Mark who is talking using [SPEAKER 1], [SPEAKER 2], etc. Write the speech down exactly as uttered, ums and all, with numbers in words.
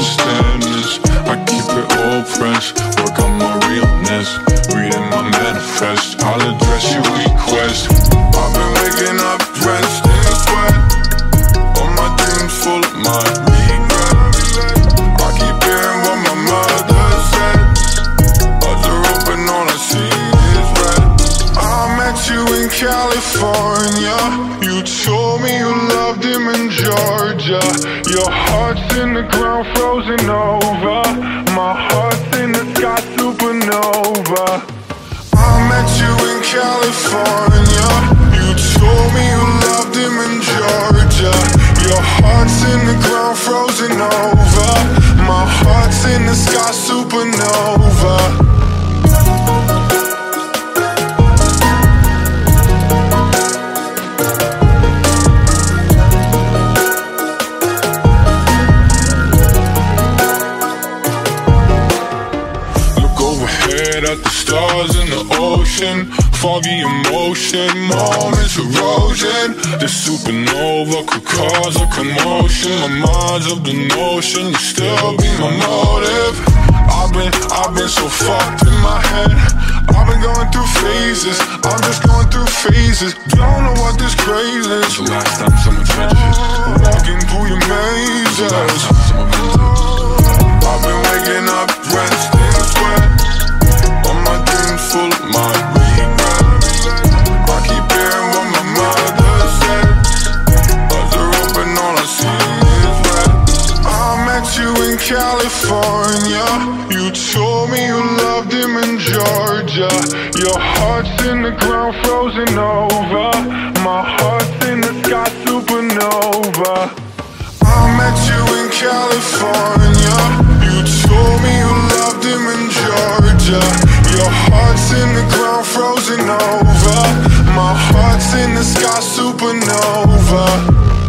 [SPEAKER 1] understand this. I keep it all fresh, work on my realness, reading my manifest, I'll address your request. I've been waking up drenched in sweat, all my dreams full of my regret. I keep hearing what my mother said, eyes are open, all I see is red. I met you in California, you told me you loved him in Georgia. Your heart's in the ground frozen over, my heart's in the sky supernova. I met you in California, you told me you loved him in Georgia. Your heart's in the ground frozen over, my heart's in the sky supernova. At the stars in the ocean, foggy emotion, moments erosion. The supernova could cause a commotion. My mind's of the notion you still be my motive. I've been, I've been so fucked in my head. I've been going through phases, I'm just going through phases. Don't know what this craze is. The last time someone trenches, walking through your mazes. I've been waking up drenched in sweat, full of my regret. I keep hearing what my mother said, eyes are open, all I see is red. I met you in California, you told me you loved him in Georgia. Your heart's in the ground frozen over, my heart's in the sky supernova. I met you in California, you told me you loved him in Georgia. Your heart's in the ground frozen over, my heart's in the sky supernova.